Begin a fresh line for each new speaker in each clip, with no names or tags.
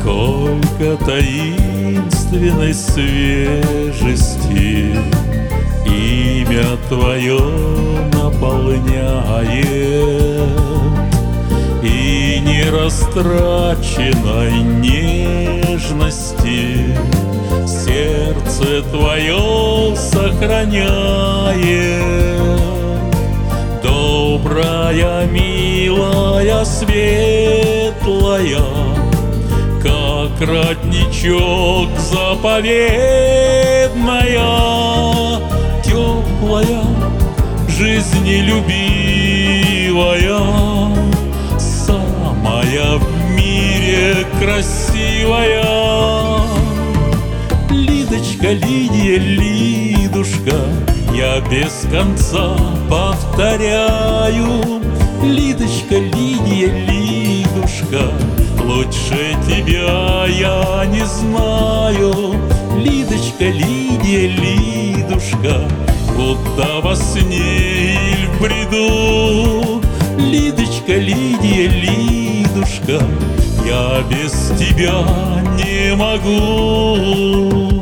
Сколько таинственной свежести имя Твое наполняет, и нерастраченной нежности сердце Твое сохраняет. Добрая, милая, светлая, как родничок заповедная, теплая, жизнелюбивая, самая в мире красивая. Лидочка, Лидия, Лидушка, я без конца повторяю. Лидочка, Лидия, Лидушка, лучше тебя я не знаю. Лидочка, Лидия, Лидушка, будто во сне или в бреду. Лидочка, Лидия, Лидушка, я без тебя не могу.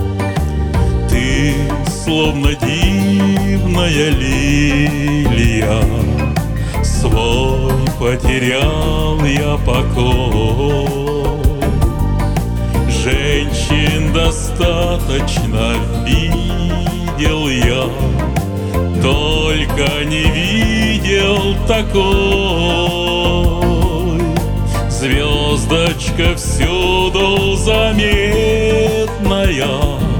Ты словно дивная лилия, свой потерял я покой. Женщин достаточно видел я, только не видел такой. Звездочка всюду заметная,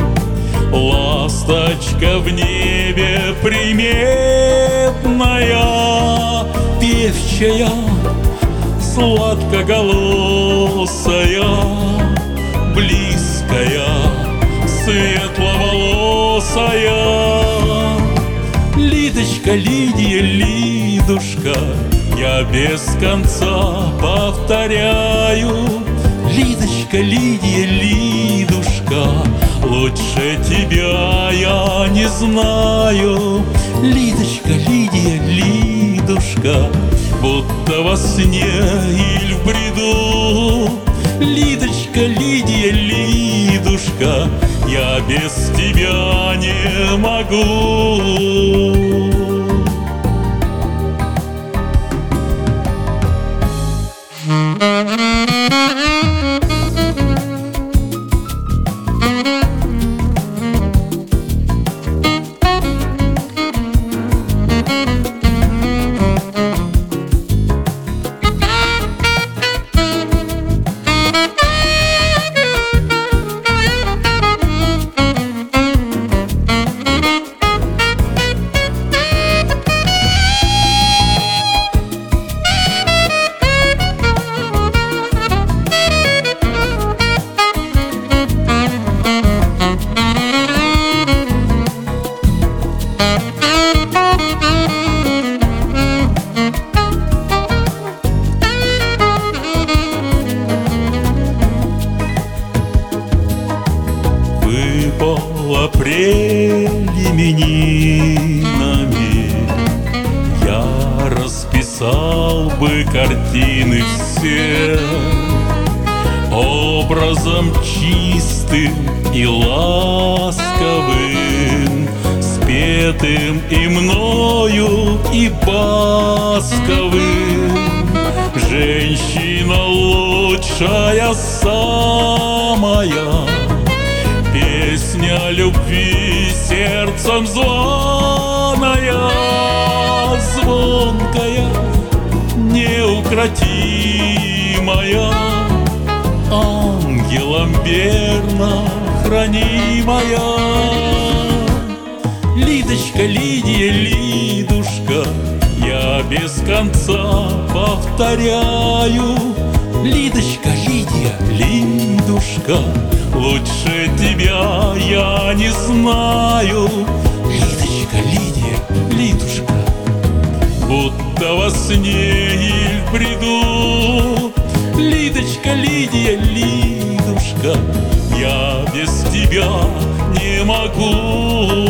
ласточка в небе приметная, певчая, сладкоголосая, близкая, светловолосая. Лидочка, Лидия, Лидушка, я без конца повторяю. Лидочка, Лидия, Лидушка, лучше тебя я не знаю. Лидочка, Лидия, Лидушка, будто во сне или в бреду. Лидочка, Лидия, Лидушка, я без тебя не могу. Апрель именинами я расписал бы картины все образом чистым и ласковым, спетым и мною, и басковым. Женщина лучшая самая, песня любви сердцем званая, звонкая, неукротимая, ангелом верно хранимая. Лидочка, Лидия, Лидушка, я без конца повторяю. Лидочка, Лидия, Лидушка, лучше тебя я не знаю. Лидочка, Лидия, Лидушка, будто во сне и в бреду. Лидочка, Лидия, Лидушка, я без тебя не могу.